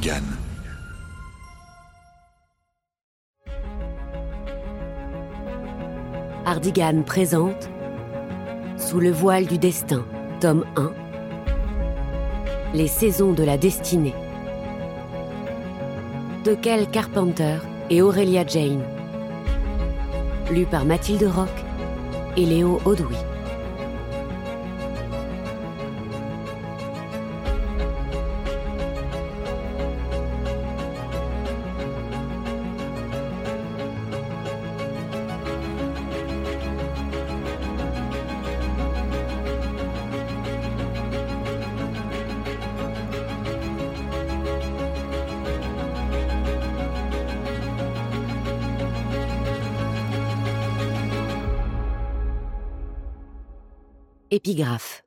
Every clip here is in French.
Ardigan. Ardigan présente Sous le voile du destin, tome 1, Les saisons de la destinée, de Kel Carpenter et Aurelia Jane, lu par Mathilde Roch et Léo Audoui. Épigraphe.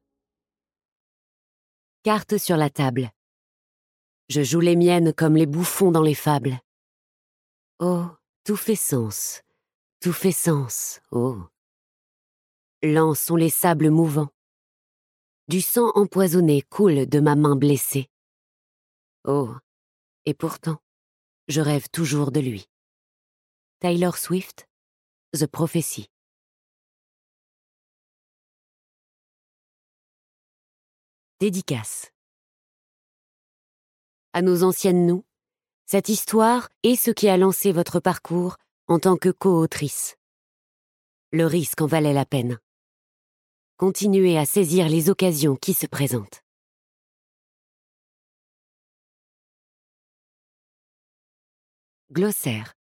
Cartes sur la table. Je joue les miennes comme les bouffons dans les fables. Oh, tout fait sens, oh. Lents sont les sables mouvants. Du sang empoisonné coule de ma main blessée. Oh, et pourtant, je rêve toujours de lui. Taylor Swift, The Prophecy. Dédicace. À nos anciennes nous, cette histoire est ce qui a lancé votre parcours en tant que co-autrice. Le risque en valait la peine. Continuez à saisir les occasions qui se présentent. Glossaire.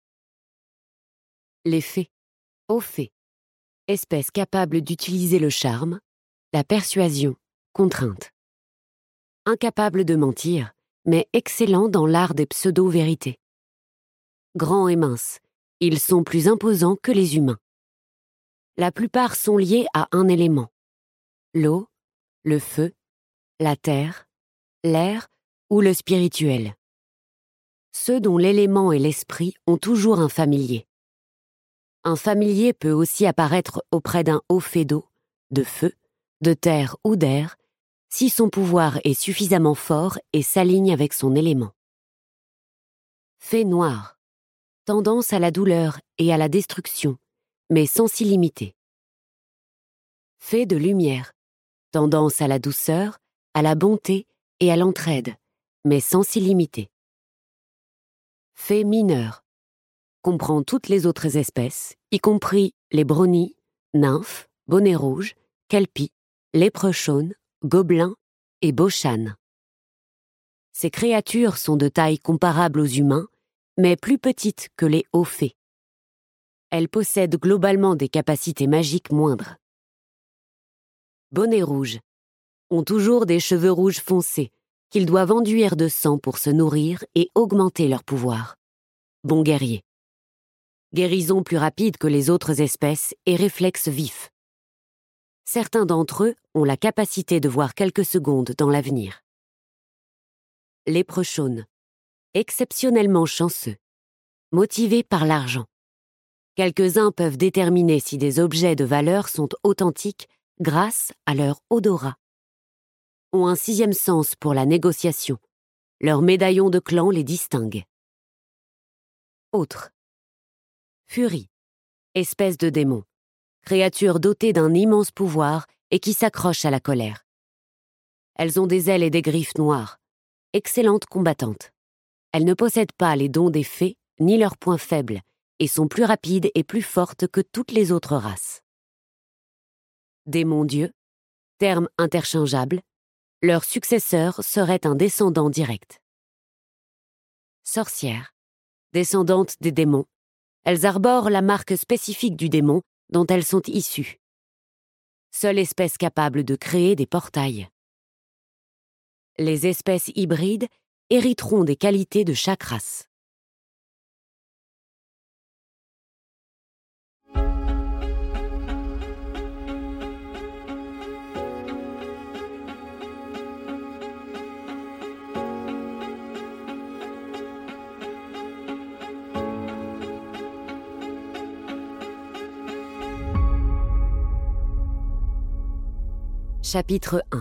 Les fées, aux fées, espèces capables d'utiliser le charme, la persuasion, contrainte. Incapables de mentir, mais excellents dans l'art des pseudo-vérités. Grands et minces, ils sont plus imposants que les humains. La plupart sont liés à un élément. L'eau, le feu, la terre, l'air ou le spirituel. Ceux dont l'élément et l'esprit ont toujours un familier. Un familier peut aussi apparaître auprès d'un haut fée d'eau, de feu, de terre ou d'air, si son pouvoir est suffisamment fort et s'aligne avec son élément. Fée noire, tendance à la douleur et à la destruction, mais sans s'y limiter. Fée de lumière, tendance à la douceur, à la bonté et à l'entraide, mais sans s'y limiter. Fée mineure, comprend toutes les autres espèces, y compris les brownies, nymphes, bonnets rouges, kelpies, léprechaunes, gobelins et bochanes. Ces créatures sont de taille comparable aux humains, mais plus petites que les hauts fées. Elles possèdent globalement des capacités magiques moindres. Bonnets rouges ont toujours des cheveux rouges foncés qu'ils doivent enduire de sang pour se nourrir et augmenter leur pouvoir. Bons guerriers. Guérison plus rapide que les autres espèces et réflexes vifs. Certains d'entre eux ont la capacité de voir quelques secondes dans l'avenir. Léprechaunes, exceptionnellement chanceux, motivés par l'argent. Quelques-uns peuvent déterminer si des objets de valeur sont authentiques grâce à leur odorat. Ont un sixième sens pour la négociation. Leur médaillon de clan les distingue. Autres. Furie, espèce de démon. Créatures dotées d'un immense pouvoir et qui s'accrochent à la colère. Elles ont des ailes et des griffes noires, excellentes combattantes. Elles ne possèdent pas les dons des fées ni leurs points faibles et sont plus rapides et plus fortes que toutes les autres races. Démon-dieu, terme interchangeable, leur successeur serait un descendant direct. Sorcières, descendantes des démons, elles arborent la marque spécifique du démon dont elles sont issues. Seule espèce capable de créer des portails. Les espèces hybrides hériteront des qualités de chaque race. Chapitre 1.